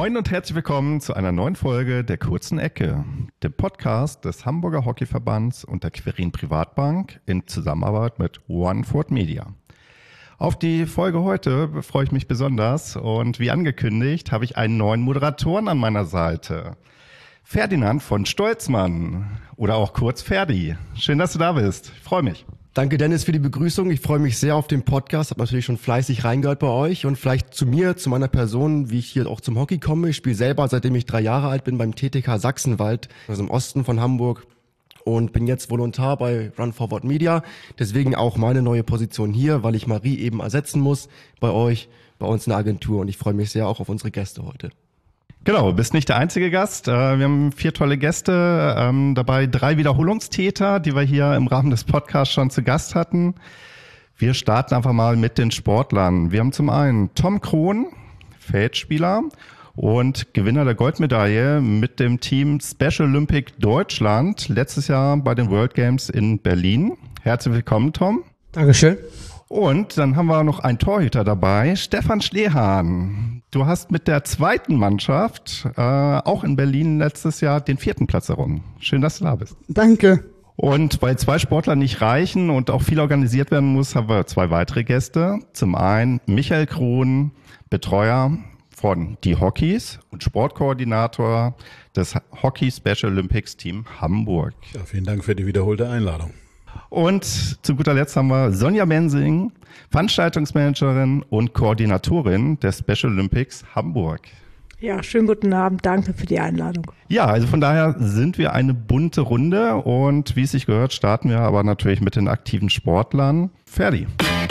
Moin und herzlich willkommen zu einer neuen Folge der Kurzen Ecke, dem Podcast des Hamburger Hockeyverbands und der Quirin Privatbank in Zusammenarbeit mit OneFord Media. Auf die Folge heute freue ich mich besonders und wie angekündigt habe ich einen neuen Moderatoren an meiner Seite. Ferdinand von Stolzmann oder auch kurz Ferdi. Schön, dass du da bist. Ich freue mich. Danke Dennis für die Begrüßung. Ich freue mich sehr auf den Podcast. Habe natürlich schon fleißig reingehört bei euch und vielleicht zu mir, zu meiner Person, wie ich hier auch zum Hockey komme. Ich spiele selber, seitdem ich 3 Jahre alt bin, beim TTK Sachsenwald, also im Osten von Hamburg, und bin jetzt Volontär bei OneFord Media. Deswegen auch meine neue Position hier, weil ich Marie eben ersetzen muss bei euch, bei uns in der Agentur, und ich freue mich sehr auch auf unsere Gäste heute. Genau, du bist nicht der einzige Gast. Wir haben 4 tolle Gäste, dabei 3 Wiederholungstäter, die wir hier im Rahmen des Podcasts schon zu Gast hatten. Wir starten einfach mal mit den Sportlern. Wir haben zum einen Tom Krohn, Feldspieler und Gewinner der Goldmedaille mit dem Team Special Olympic Deutschland, letztes Jahr bei den World Games in Berlin. Herzlich willkommen, Tom. Dankeschön. Und dann haben wir noch einen Torhüter dabei, Stefan Schlehahn. Du hast mit der zweiten Mannschaft, auch in Berlin letztes Jahr, den 4. Platz errungen. Schön, dass du da bist. Danke. Und weil 2 Sportler nicht reichen und auch viel organisiert werden muss, haben wir 2 weitere Gäste. Zum einen Michael Krohn, Betreuer von Die Hockeys und Sportkoordinator des Hockey Special Olympics Team Hamburg. Ja, vielen Dank für die wiederholte Einladung. Und zu guter Letzt haben wir Sonja Mensing, Veranstaltungsmanagerin und Koordinatorin der Special Olympics Hamburg. Ja, schönen guten Abend, danke für die Einladung. Ja, also von daher sind wir eine bunte Runde und wie es sich gehört, starten wir aber natürlich mit den aktiven Sportlern. Ferdi.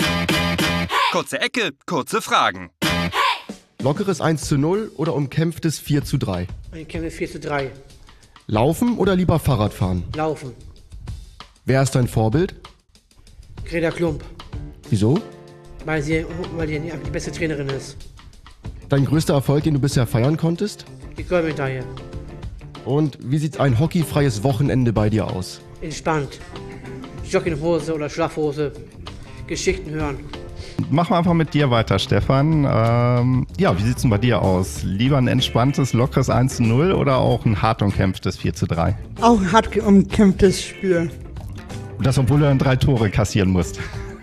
Kurze Ecke, kurze Fragen. Lockeres 1:0 oder umkämpftes 4:3? Ich kenne 4:3. Laufen oder lieber Fahrrad fahren? Laufen. Wer ist dein Vorbild? Greta Klump, Wieso? weil die die beste Trainerin ist. Dein größter Erfolg, den du bisher feiern konntest? Die Goldmedaille. Und wie sieht ein hockeyfreies Wochenende bei dir aus? Entspannt. Jogginghose oder Schlafhose. Geschichten hören. Machen wir einfach mit dir weiter, Stefan. Ja, wie sieht's denn bei dir aus? Lieber ein entspanntes, lockeres 1:0 oder auch ein hart umkämpftes 4:3? Auch ein hart umkämpftes Spiel. Und das, obwohl du dann 3 Tore kassieren musst.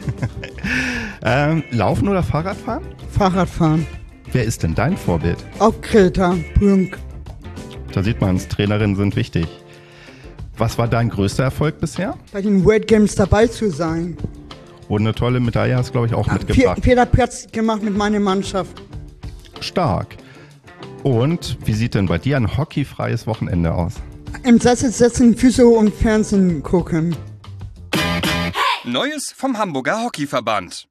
Laufen oder Fahrradfahren? Fahrradfahren. Wer ist denn dein Vorbild? Auch Greta Brünk. Da sieht man es, Trainerinnen sind wichtig. Was war dein größter Erfolg bisher? Bei den World Games dabei zu sein. Und eine tolle Medaille hast du, glaube ich, auch mitgebracht. 4. Platz gemacht mit meiner Mannschaft. Stark. Und wie sieht denn bei dir ein hockeyfreies Wochenende aus? Im Sessel sitzen, Füße hoch und Fernsehen gucken. Neues vom Hamburger Hockeyverband.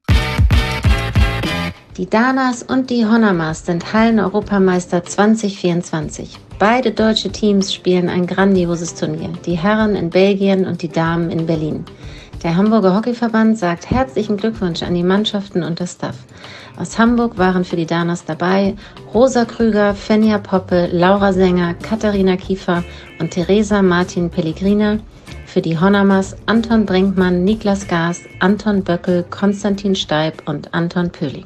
Die Danas und die Honamas sind Hallen-Europameister 2024. Beide deutsche Teams spielen ein grandioses Turnier. Die Herren in Belgien und die Damen in Berlin. Der Hamburger Hockeyverband sagt herzlichen Glückwunsch an die Mannschaften und das Staff. Aus Hamburg waren für die Danas dabei Rosa Krüger, Fenja Poppe, Laura Sänger, Katharina Kiefer und Theresa Martin Pellegrina. Für die Honamas Anton Brinkmann, Niklas Gaas, Anton Böckel, Konstantin Steib und Anton Pöhling.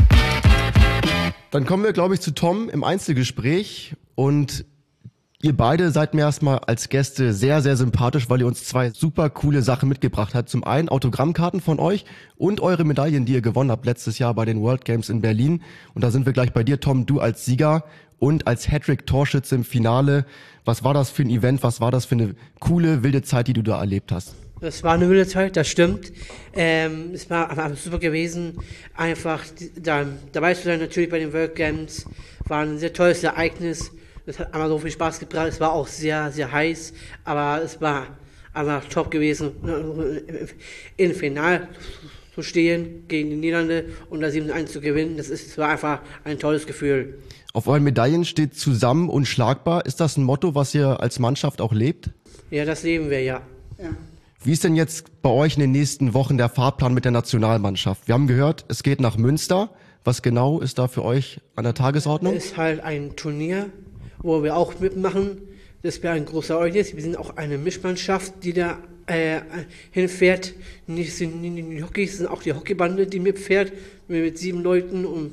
Dann kommen wir, glaube ich, zu Tom im Einzelgespräch, und ihr beide seid mir erstmal als Gäste sehr, sehr sympathisch, weil ihr uns 2 super coole Sachen mitgebracht habt. Zum einen Autogrammkarten von euch und eure Medaillen, die ihr gewonnen habt letztes Jahr bei den World Games in Berlin. Und da sind wir gleich bei dir, Tom, du als Sieger und als Hattrick-Torschütze im Finale. Was war das für ein Event? Was war das für eine coole, wilde Zeit, die du da erlebt hast? Das war eine wilde Zeit, das stimmt. Es war aber super gewesen, einfach dabei zu sein, natürlich bei den World Games. War ein sehr tolles Ereignis. Es hat einmal so viel Spaß gebracht. Es war auch sehr, sehr heiß, aber es war einfach top gewesen, im Finale zu stehen gegen die Niederlande und da 7:1 zu gewinnen. Es war einfach ein tolles Gefühl. Auf euren Medaillen steht zusammen unschlagbar. Ist das ein Motto, was ihr als Mannschaft auch lebt? Ja, das leben wir, ja. Wie ist denn jetzt bei euch in den nächsten Wochen der Fahrplan mit der Nationalmannschaft? Wir haben gehört, es geht nach Münster. Was genau ist da für euch an der Tagesordnung? Es ist halt ein Turnier, wo wir auch mitmachen. Das wäre ein großer Ereignis. Wir sind auch eine Mischmannschaft, die da hinfährt. Nicht die Hockeys, sind auch die Hockeybande, die mitfährt, mit 7 Leuten und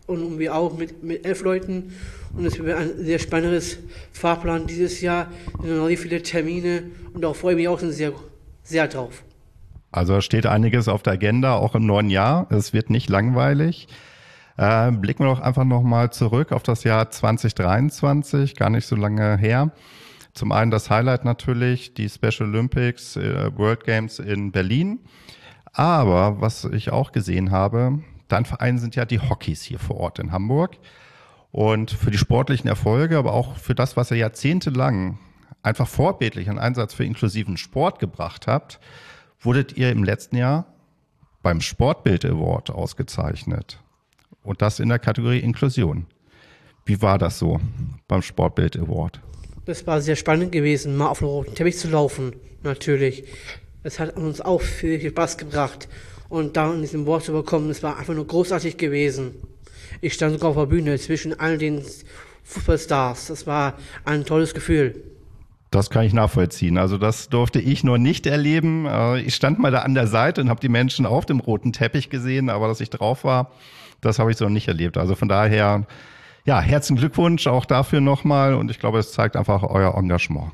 und wir auch mit 11 Leuten. Und es wird ein sehr spannendes Fahrplan dieses Jahr. Es sind noch nicht viele Termine und da freue ich mich auch schon sehr, sehr drauf. Also steht einiges auf der Agenda, auch im neuen Jahr. Es wird nicht langweilig. Blicken wir doch einfach nochmal zurück auf das Jahr 2023, gar nicht so lange her. Zum einen das Highlight natürlich, die Special Olympics, World Games in Berlin. Aber was ich auch gesehen habe, dein Verein sind ja die Hockeys hier vor Ort in Hamburg. Und für die sportlichen Erfolge, aber auch für das, was ihr jahrzehntelang einfach vorbildlich einen Einsatz für inklusiven Sport gebracht habt, wurdet ihr im letzten Jahr beim Sportbild Award ausgezeichnet. Und das in der Kategorie Inklusion. Wie war das so beim Sportbild Award? Das war sehr spannend gewesen, mal auf dem roten Teppich zu laufen, natürlich. Es hat uns auch viel Spaß gebracht. Und da in diesem Award zu bekommen, das war einfach nur großartig gewesen. Ich stand sogar auf der Bühne zwischen all den Fußballstars. Das war ein tolles Gefühl. Das kann ich nachvollziehen. Also das durfte ich noch nicht erleben. Ich stand mal da an der Seite und habe die Menschen auf dem roten Teppich gesehen, aber dass ich drauf war, das habe ich so nicht erlebt. Also von daher, ja, herzlichen Glückwunsch auch dafür nochmal und ich glaube, es zeigt einfach euer Engagement.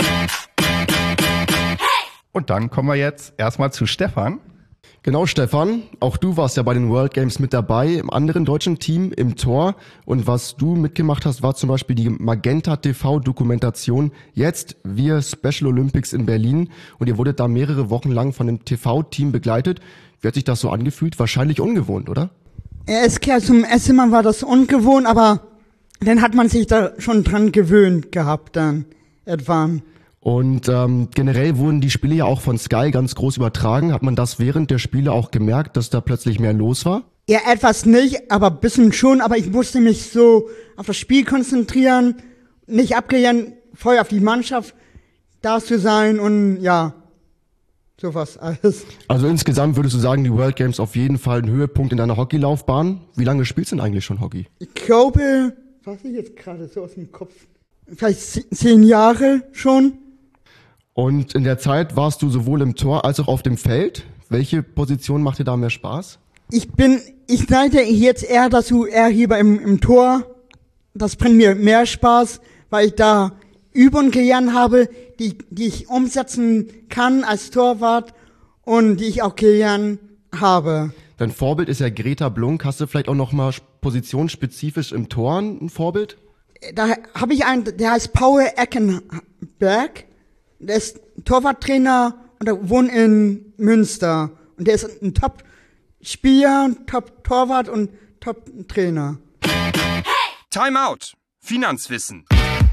Und dann kommen wir jetzt erstmal zu Stefan. Genau, Stefan. Auch du warst ja bei den World Games mit dabei, im anderen deutschen Team im Tor. Und was du mitgemacht hast, war zum Beispiel die Magenta TV-Dokumentation Jetzt wir Special Olympics in Berlin. Und ihr wurdet da mehrere Wochen lang von dem TV-Team begleitet. Wie hat sich das so angefühlt? Wahrscheinlich ungewohnt, oder? Erst klar, zum ersten Mal war das ungewohnt, aber dann hat man sich da schon dran gewöhnt gehabt dann etwa. Und generell wurden die Spiele ja auch von Sky ganz groß übertragen. Hat man das während der Spiele auch gemerkt, dass da plötzlich mehr los war? Ja, etwas nicht, aber ein bisschen schon. Aber ich musste mich so auf das Spiel konzentrieren, nicht abgehen, voll auf die Mannschaft da zu sein und ja, sowas alles. Also insgesamt würdest du sagen, die World Games auf jeden Fall ein Höhepunkt in deiner Hockeylaufbahn. Wie lange spielst du denn eigentlich schon Hockey? Ich glaube, was ich jetzt gerade so aus dem Kopf, vielleicht 10 Jahre schon. Und in der Zeit warst du sowohl im Tor als auch auf dem Feld. Welche Position macht dir da mehr Spaß? Ich neige jetzt eher dazu, eher hier im Tor. Das bringt mir mehr Spaß, weil ich da Übungen gelernt habe, die ich umsetzen kann als Torwart und die ich auch gelernt habe. Dein Vorbild ist ja Greta Blunk. Hast du vielleicht auch noch mal positionsspezifisch im Tor ein Vorbild? Da habe ich einen, der heißt Paul Eckenberg. Der ist Torwarttrainer und der wohnt in Münster. Und der ist ein Top-Spieler, Top-Torwart und Top-Trainer. Timeout. Finanzwissen.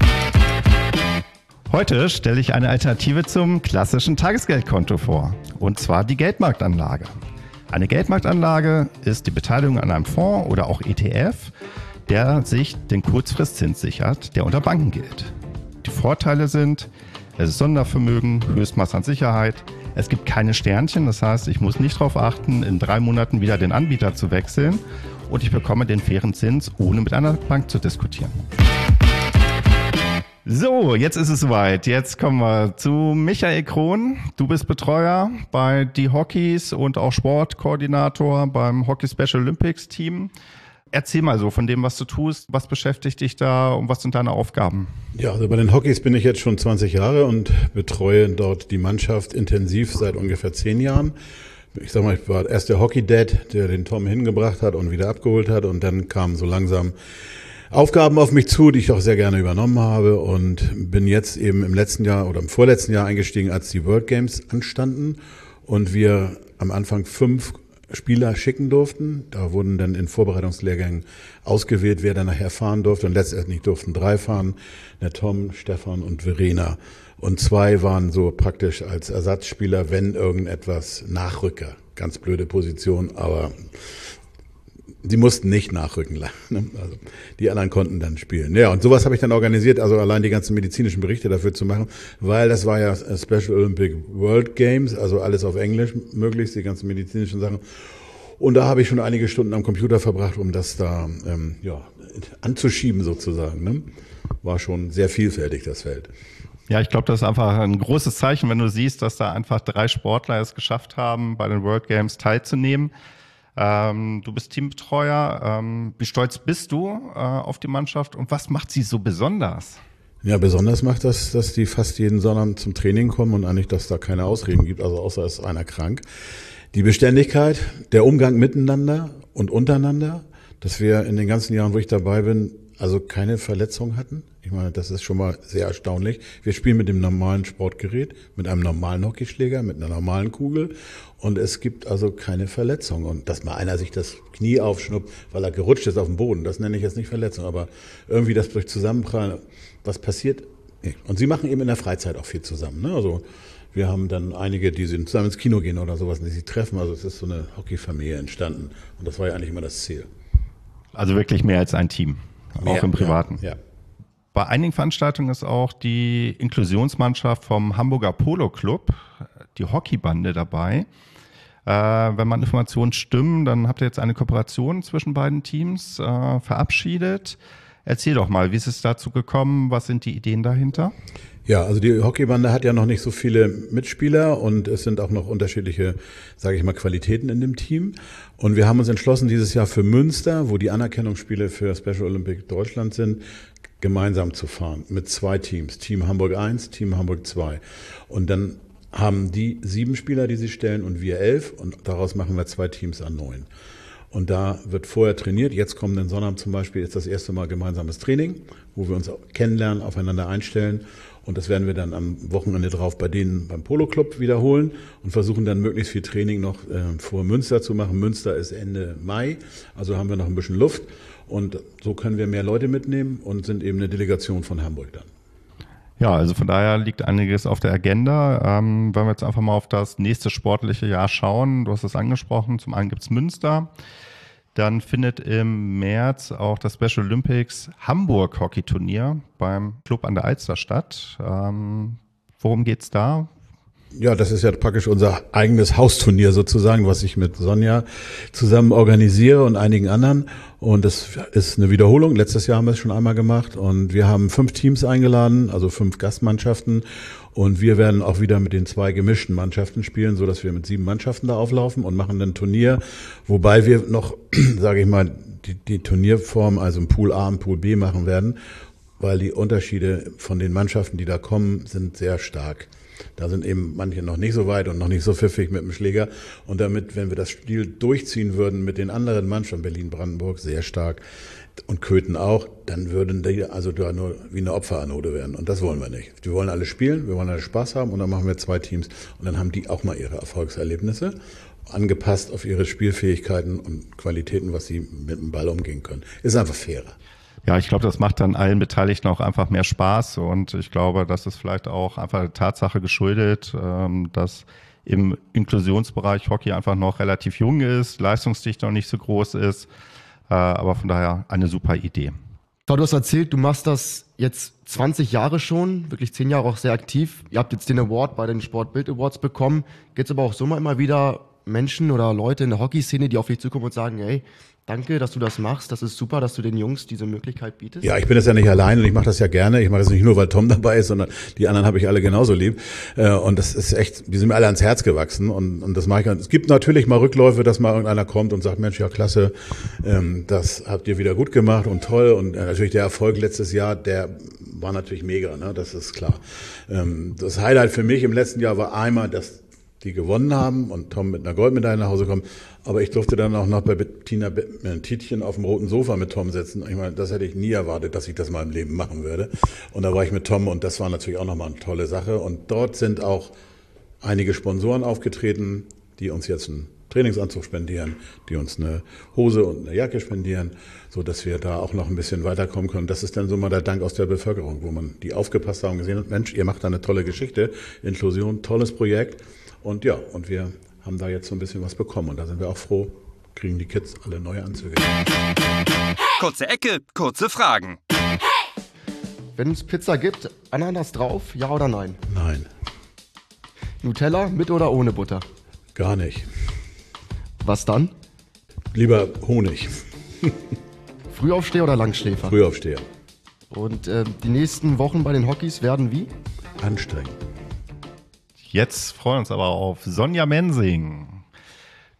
Heute stelle ich eine Alternative zum klassischen Tagesgeldkonto vor. Und zwar die Geldmarktanlage. Eine Geldmarktanlage ist die Beteiligung an einem Fonds oder auch ETF, der sich den Kurzfristzins sichert, der unter Banken gilt. Die Vorteile sind: Es ist Sondervermögen, Höchstmaß an Sicherheit. Es gibt keine Sternchen, das heißt, ich muss nicht darauf achten, in 3 Monaten wieder den Anbieter zu wechseln. Und ich bekomme den fairen Zins, ohne mit einer Bank zu diskutieren. So, jetzt ist es soweit. Jetzt kommen wir zu Michael Krohn. Du bist Betreuer bei die Hockeys und auch Sportkoordinator beim Hockey Special Olympics Team. Erzähl mal so von dem, was du tust. Was beschäftigt dich da und was sind deine Aufgaben? Ja, also bei den Hockeys bin ich jetzt schon 20 Jahre und betreue dort die Mannschaft intensiv seit ungefähr 10 Jahren. Ich sag mal, ich war erst der Hockey-Dad, der den Tom hingebracht hat und wieder abgeholt hat, und dann kamen so langsam Aufgaben auf mich zu, die ich auch sehr gerne übernommen habe, und bin jetzt eben im letzten Jahr oder im vorletzten Jahr eingestiegen, als die World Games anstanden und wir am Anfang 5 Spieler schicken durften. Da wurden dann in Vorbereitungslehrgängen ausgewählt, wer dann nachher fahren durfte, und letztendlich durften 3 fahren, der Tom, Stefan und Verena. Und 2 waren so praktisch als Ersatzspieler, wenn irgendetwas Nachrücker. Ganz blöde Position, aber die mussten nicht nachrücken. Also die anderen konnten dann spielen. Ja, und sowas habe ich dann organisiert, also allein die ganzen medizinischen Berichte dafür zu machen, weil das war ja Special Olympic World Games, also alles auf Englisch möglichst, die ganzen medizinischen Sachen. Und da habe ich schon einige Stunden am Computer verbracht, um das da anzuschieben sozusagen. Ne? War schon sehr vielfältig, das Feld. Ja, ich glaube, das ist einfach ein großes Zeichen, wenn du siehst, dass da einfach 3 Sportler es geschafft haben, bei den World Games teilzunehmen. Du bist Teambetreuer. Wie stolz bist du auf die Mannschaft und was macht sie so besonders? Ja, besonders macht das, dass die fast jeden Sonntag zum Training kommen und eigentlich, dass da keine Ausreden gibt, also außer ist einer krank. Die Beständigkeit, der Umgang miteinander und untereinander, dass wir in den ganzen Jahren, wo ich dabei bin, also keine Verletzung hatten. Ich meine, das ist schon mal sehr erstaunlich. Wir spielen mit dem normalen Sportgerät, mit einem normalen Hockeyschläger, mit einer normalen Kugel und es gibt also keine Verletzung. Und dass mal einer sich das Knie aufschnuppt, weil er gerutscht ist auf dem Boden, das nenne ich jetzt nicht Verletzung, aber irgendwie das durch Zusammenprallen, was passiert? Und sie machen eben in der Freizeit auch viel zusammen, ne? Also wir haben dann einige, die zusammen ins Kino gehen oder sowas, die sich treffen. Also es ist so eine Hockeyfamilie entstanden und das war ja eigentlich immer das Ziel. Also wirklich mehr als ein Team, auch im Privaten. Ja. Bei einigen Veranstaltungen ist auch die Inklusionsmannschaft vom Hamburger Polo Club, die Hockeybande, dabei. Wenn man Informationen stimmen, dann habt ihr jetzt eine Kooperation zwischen beiden Teams verabschiedet. Erzähl doch mal, wie ist es dazu gekommen? Was sind die Ideen dahinter? Ja, also die Hockeybande hat ja noch nicht so viele Mitspieler und es sind auch noch unterschiedliche, sage ich mal, Qualitäten in dem Team. Und wir haben uns entschlossen, dieses Jahr für Münster, wo die Anerkennungsspiele für Special Olympic Deutschland sind, gemeinsam zu fahren mit 2 Teams. Team Hamburg 1, Team Hamburg 2. Und dann haben die 7 Spieler, die sie stellen und wir 11 und daraus machen wir 2 Teams an 9. Und da wird vorher trainiert. Jetzt kommenden Sonnabend zum Beispiel ist das erste Mal gemeinsames Training, wo wir uns kennenlernen, aufeinander einstellen. Und das werden wir dann am Wochenende drauf bei denen beim Polo Club wiederholen und versuchen dann möglichst viel Training noch vor Münster zu machen. Münster ist Ende Mai, also haben wir noch ein bisschen Luft. Und so können wir mehr Leute mitnehmen und sind eben eine Delegation von Hamburg dann. Ja, also von daher liegt einiges auf der Agenda. Wenn wir jetzt einfach mal auf das nächste sportliche Jahr schauen, du hast es angesprochen, zum einen gibt's Münster, dann findet im März auch das Special Olympics Hamburg Hockey-Turnier beim Club an der Alster statt. Worum geht's da? Ja, das ist ja praktisch unser eigenes Hausturnier sozusagen, was ich mit Sonja zusammen organisiere und einigen anderen. Und das ist eine Wiederholung. Letztes Jahr haben wir es schon einmal gemacht und wir haben 5 Teams eingeladen, also 5 Gastmannschaften. Und wir werden auch wieder mit den 2 gemischten Mannschaften spielen, so dass wir mit 7 Mannschaften da auflaufen und machen ein Turnier, wobei wir noch, sage ich mal, die Turnierform, also im Pool A und Pool B machen werden, weil die Unterschiede von den Mannschaften, die da kommen, sind sehr stark. Da sind eben manche noch nicht so weit und noch nicht so pfiffig mit dem Schläger. Und damit, wenn wir das Spiel durchziehen würden mit den anderen Mannschaften, Berlin-Brandenburg sehr stark und Köthen auch, dann würden die also da nur wie eine Opferanode werden. Und das wollen wir nicht. Wir wollen alle spielen, wir wollen alle Spaß haben und dann machen wir 2 Teams. Und dann haben die auch mal ihre Erfolgserlebnisse, angepasst auf ihre Spielfähigkeiten und Qualitäten, was sie mit dem Ball umgehen können. Ist einfach fairer. Ja, ich glaube, das macht dann allen Beteiligten auch einfach mehr Spaß und ich glaube, das ist vielleicht auch einfach der Tatsache geschuldet, dass im Inklusionsbereich Hockey einfach noch relativ jung ist, Leistungsdichte noch nicht so groß ist, aber von daher eine super Idee. Du hast erzählt, du machst das jetzt 20 Jahre schon, wirklich 10 Jahre auch sehr aktiv. Ihr habt jetzt den Award bei den Sportbild Awards bekommen. Gibt's aber auch so mal immer wieder Menschen oder Leute in der Hockeyszene, die auf dich zukommen und sagen, hey, danke, dass du das machst. Das ist super, dass du den Jungs diese Möglichkeit bietest. Ja, ich bin das ja nicht allein und ich mache das ja gerne. Ich mache das nicht nur, weil Tom dabei ist, sondern die anderen habe ich alle genauso lieb. Und das ist echt, die sind mir alle ans Herz gewachsen und das mache ich. Es gibt natürlich mal Rückläufe, dass mal irgendeiner kommt und sagt, Mensch, ja klasse, das habt ihr wieder gut gemacht und toll. Und natürlich der Erfolg letztes Jahr, der war natürlich mega, ne? Das ist klar. Das Highlight für mich im letzten Jahr war einmal, dass die gewonnen haben und Tom mit einer Goldmedaille nach Hause kommt. Aber ich durfte dann auch noch bei Bettina Tietjen auf dem roten Sofa mit Tom sitzen. Ich meine, das hätte ich nie erwartet, dass ich das mal im Leben machen würde. Und da war ich mit Tom und das war natürlich auch nochmal eine tolle Sache. Und dort sind auch einige Sponsoren aufgetreten, die uns jetzt einen Trainingsanzug spendieren, die uns eine Hose und eine Jacke spendieren, so dass wir da auch noch ein bisschen weiterkommen können. Das ist dann so mal der Dank aus der Bevölkerung, wo man die aufgepasst haben und gesehen hat, Mensch, ihr macht da eine tolle Geschichte, Inklusion, tolles Projekt. Und ja, und wir haben da jetzt so ein bisschen was bekommen. Und da sind wir auch froh, kriegen die Kids alle neue Anzüge. Kurze Ecke, kurze Fragen. Wenn es Pizza gibt, Ananas drauf, ja oder nein? Nein, Nutella mit oder ohne Butter? gar nicht. Was dann? Lieber Honig, Frühaufsteher oder Langschläfer? Frühaufsteher. Und die nächsten Wochen bei den Hockeys werden wie? Anstrengend. Jetzt freuen wir uns aber auf Sonja Mensing.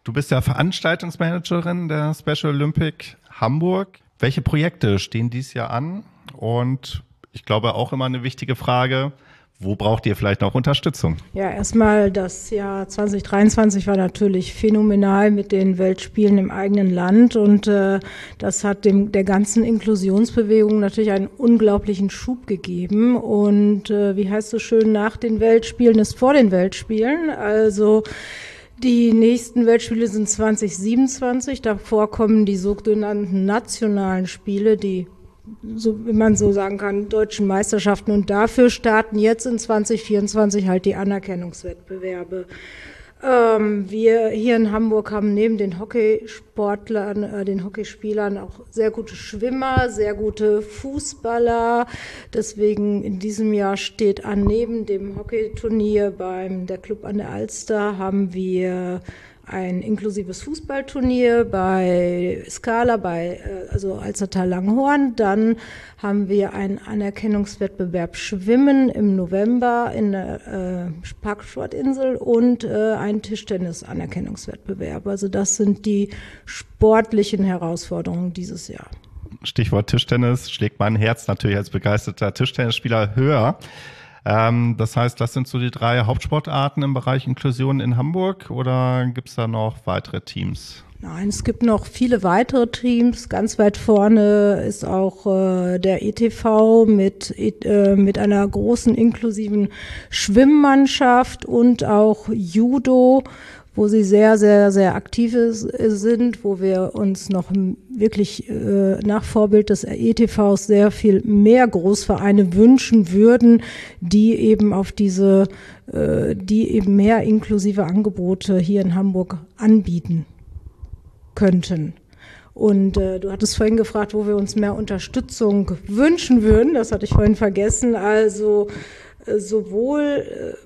Du bist ja Veranstaltungsmanagerin der Special Olympic Hamburg. Welche Projekte stehen dieses Jahr an? Und ich glaube auch immer eine wichtige Frage, wo braucht ihr vielleicht noch Unterstützung? Ja, erstmal das Jahr 2023 war natürlich phänomenal mit den Weltspielen im eigenen Land und das hat der ganzen Inklusionsbewegung natürlich einen unglaublichen Schub gegeben und wie heißt es so schön, nach den Weltspielen ist vor den Weltspielen, also die nächsten Weltspiele sind 2027, davor kommen die sogenannten nationalen Spiele, die, so wie man so sagen kann, deutschen Meisterschaften. Und dafür starten jetzt in 2024 halt die Anerkennungswettbewerbe. Wir hier in Hamburg haben neben den Hockeysportlern, den Hockeyspielern auch sehr gute Schwimmer, sehr gute Fußballer. Deswegen in diesem Jahr steht an, neben dem Hockeyturnier der Club an der Alster haben wir ein inklusives Fußballturnier bei Scala, also Alzertal Langhorn. Dann haben wir einen Anerkennungswettbewerb Schwimmen im November in der Parksportinsel und einen Tischtennis-Anerkennungswettbewerb. Also das sind die sportlichen Herausforderungen dieses Jahr. Stichwort Tischtennis schlägt mein Herz natürlich als begeisterter Tischtennisspieler höher. Das heißt, das sind so die 3 Hauptsportarten im Bereich Inklusion in Hamburg oder gibt es da noch weitere Teams? Nein, es gibt noch viele weitere Teams. Ganz weit vorne ist auch der ETV mit einer großen inklusiven Schwimmmannschaft und auch Judo, wo sie sehr, sehr, sehr aktiv sind, wo wir uns noch wirklich nach Vorbild des ETVs sehr viel mehr Großvereine wünschen würden, die eben mehr inklusive Angebote hier in Hamburg anbieten könnten. Und du hattest vorhin gefragt, wo wir uns mehr Unterstützung wünschen würden. Das hatte ich vorhin vergessen. Also sowohl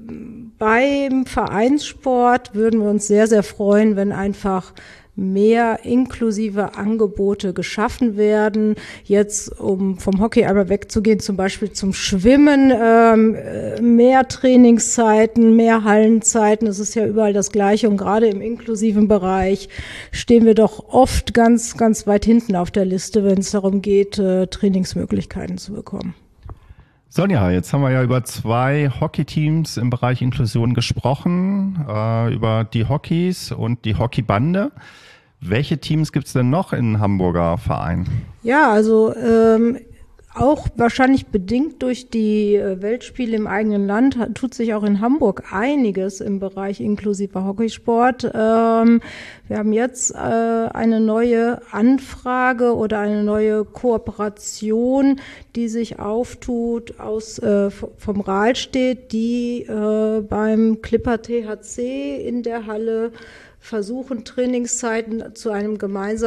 beim Vereinssport würden wir uns sehr, sehr freuen, wenn einfach mehr inklusive Angebote geschaffen werden. Jetzt, um vom Hockey einmal wegzugehen, zum Beispiel zum Schwimmen, mehr Trainingszeiten, mehr Hallenzeiten. Es ist ja überall das Gleiche und gerade im inklusiven Bereich stehen wir doch oft ganz, ganz weit hinten auf der Liste, wenn es darum geht, Trainingsmöglichkeiten zu bekommen. Sonja, jetzt haben wir ja über 2 Hockeyteams im Bereich Inklusion gesprochen, über die Hockeys und die Hockeybande. Welche Teams gibt es denn noch in Hamburger Verein? Ja, also auch wahrscheinlich bedingt durch die Weltspiele im eigenen Land tut sich auch in Hamburg einiges im Bereich inklusiver Hockeysport. Wir haben jetzt eine neue Anfrage oder eine neue Kooperation, die sich auftut vom Rahlstedt, die beim Clipper THC in der Halle versuchen, Trainingszeiten für ein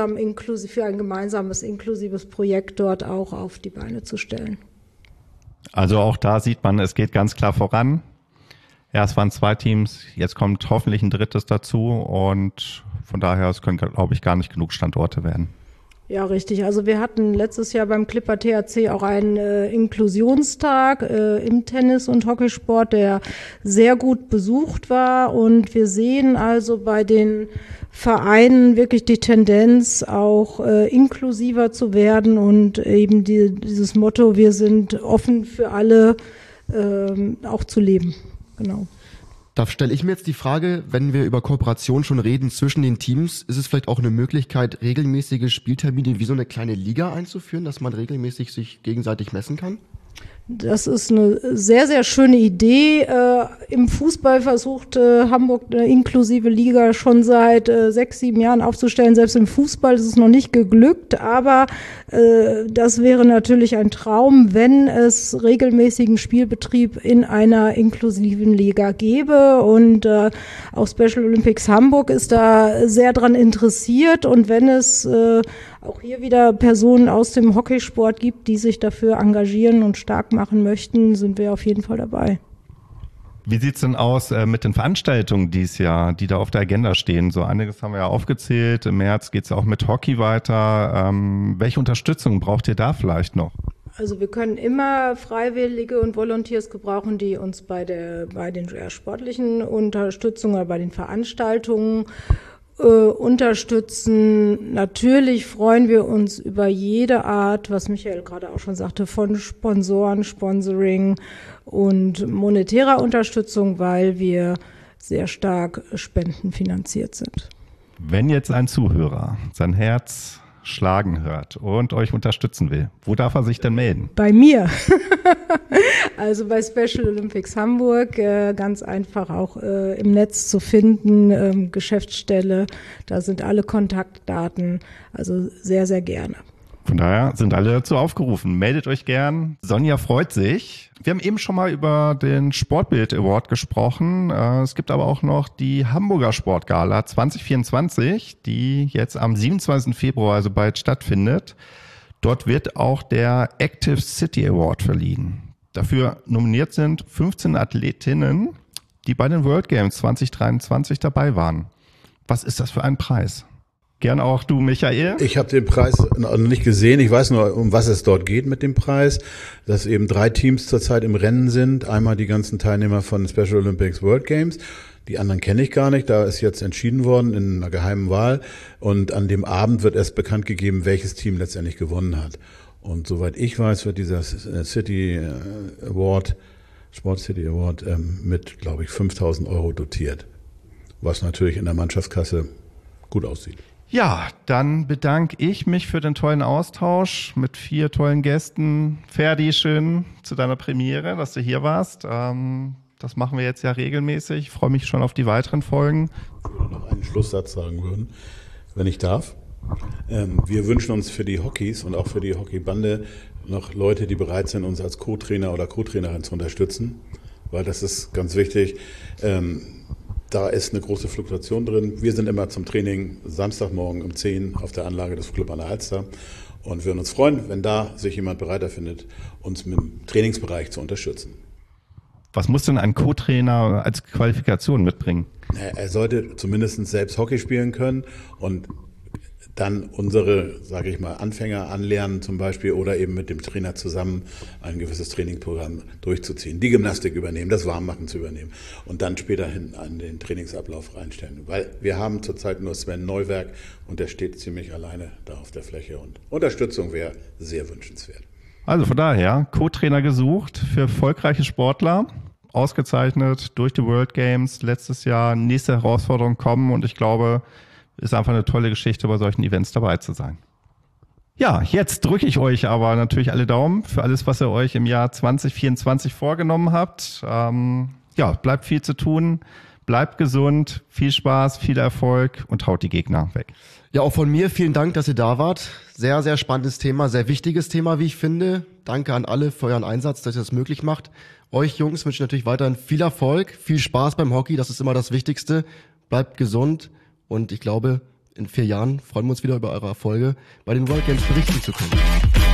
gemeinsames inklusives Projekt dort auch auf die Beine zu stellen. Also auch da sieht man, es geht ganz klar voran. Erst waren 2 Teams, jetzt kommt hoffentlich ein 3. dazu und von daher, es können, glaube ich, gar nicht genug Standorte werden. Ja, richtig. Also wir hatten letztes Jahr beim Clipper THC auch einen Inklusionstag im Tennis- und Hockeysport, der sehr gut besucht war. Und wir sehen also bei den Vereinen wirklich die Tendenz, auch inklusiver zu werden und eben dieses Motto, wir sind offen für alle, auch zu leben. Genau. Da stelle ich mir jetzt die Frage, wenn wir über Kooperation schon reden zwischen den Teams, ist es vielleicht auch eine Möglichkeit, regelmäßige Spieltermine wie so eine kleine Liga einzuführen, dass man regelmäßig sich gegenseitig messen kann? Das ist eine sehr, sehr schöne Idee. Im Fußball versucht Hamburg eine inklusive Liga schon seit 6, 7 Jahren aufzustellen. Selbst im Fußball ist es noch nicht geglückt, aber das wäre natürlich ein Traum, wenn es regelmäßigen Spielbetrieb in einer inklusiven Liga gäbe. Und auch Special Olympics Hamburg ist da sehr dran interessiert. Und wenn es auch hier wieder Personen aus dem Hockeysport gibt, die sich dafür engagieren und stark machen möchten, sind wir auf jeden Fall dabei. Wie sieht's denn aus mit den Veranstaltungen dieses Jahr, die da auf der Agenda stehen? So einiges haben wir ja aufgezählt. Im März geht's auch mit Hockey weiter. Welche Unterstützung braucht ihr da vielleicht noch? Also wir können immer Freiwillige und Volunteers gebrauchen, die uns bei den sportlichen Unterstützungen oder bei den Veranstaltungen unterstützen. Natürlich freuen wir uns über jede Art, was Michael gerade auch schon sagte, von Sponsoren, Sponsoring und monetärer Unterstützung, weil wir sehr stark spendenfinanziert sind. Wenn jetzt ein Zuhörer sein Herz schlagen hört und euch unterstützen will, wo darf er sich denn melden? Bei mir. Also bei Special Olympics Hamburg, ganz einfach auch im Netz zu finden, Geschäftsstelle, da sind alle Kontaktdaten, also sehr, sehr gerne. Von daher sind alle dazu aufgerufen. Meldet euch gern. Sonja freut sich. Wir haben eben schon mal über den Sportbild Award gesprochen. Es gibt aber auch noch die Hamburger Sportgala 2024, die jetzt am 27. Februar, also bald stattfindet. Dort wird auch der Active City Award verliehen. Dafür nominiert sind 15 Athletinnen, die bei den World Games 2023 dabei waren. Was ist das für ein Preis? Gern auch du, Michael. Ich habe den Preis noch nicht gesehen. Ich weiß nur, um was es dort geht mit dem Preis. Dass eben 3 Teams zurzeit im Rennen sind. Einmal die ganzen Teilnehmer von Special Olympics World Games. Die anderen kenne ich gar nicht. Da ist jetzt entschieden worden in einer geheimen Wahl. Und an dem Abend wird erst bekannt gegeben, welches Team letztendlich gewonnen hat. Und soweit ich weiß, wird dieser City Award, Sport City Award, mit, glaube ich, 5.000 € dotiert. Was natürlich in der Mannschaftskasse gut aussieht. Ja, dann bedanke ich mich für den tollen Austausch mit 4 tollen Gästen. Ferdi, schön zu deiner Premiere, dass du hier warst. Das machen wir jetzt ja regelmäßig. Ich freue mich schon auf die weiteren Folgen. Ich würde noch einen Schlusssatz sagen würden, wenn ich darf. Wir wünschen uns für die Hockeys und auch für die Hockeybande noch Leute, die bereit sind, uns als Co-Trainer oder Co-Trainerin zu unterstützen, weil das ist ganz wichtig. Da ist eine große Fluktuation drin. Wir sind immer zum Training Samstagmorgen um 10 auf der Anlage des Club an der Alster und würden uns freuen, wenn da sich jemand bereiter findet, uns mit dem Trainingsbereich zu unterstützen. Was muss denn ein Co-Trainer als Qualifikation mitbringen? Er sollte zumindest selbst Hockey spielen können und dann unsere, sage ich mal, Anfänger anlernen zum Beispiel oder eben mit dem Trainer zusammen ein gewisses Trainingsprogramm durchzuziehen, die Gymnastik übernehmen, das Warmmachen zu übernehmen und dann späterhin an den Trainingsablauf reinstellen. Weil wir haben zurzeit nur Sven Neuwerk und der steht ziemlich alleine da auf der Fläche und Unterstützung wäre sehr wünschenswert. Also von daher, Co-Trainer gesucht für erfolgreiche Sportler, ausgezeichnet durch die World Games letztes Jahr, nächste Herausforderungen kommen und ich glaube, ist einfach eine tolle Geschichte, bei solchen Events dabei zu sein. Ja, jetzt drücke ich euch aber natürlich alle Daumen für alles, was ihr euch im Jahr 2024 vorgenommen habt. Ja, bleibt viel zu tun, bleibt gesund, viel Spaß, viel Erfolg und haut die Gegner weg. Ja, auch von mir vielen Dank, dass ihr da wart. Sehr, sehr spannendes Thema, sehr wichtiges Thema, wie ich finde. Danke an alle für euren Einsatz, dass ihr das möglich macht. Euch Jungs wünsche ich natürlich weiterhin viel Erfolg, viel Spaß beim Hockey, das ist immer das Wichtigste. Bleibt gesund. Und ich glaube, in 4 Jahren freuen wir uns wieder über eure Erfolge, bei den World Games berichten zu können.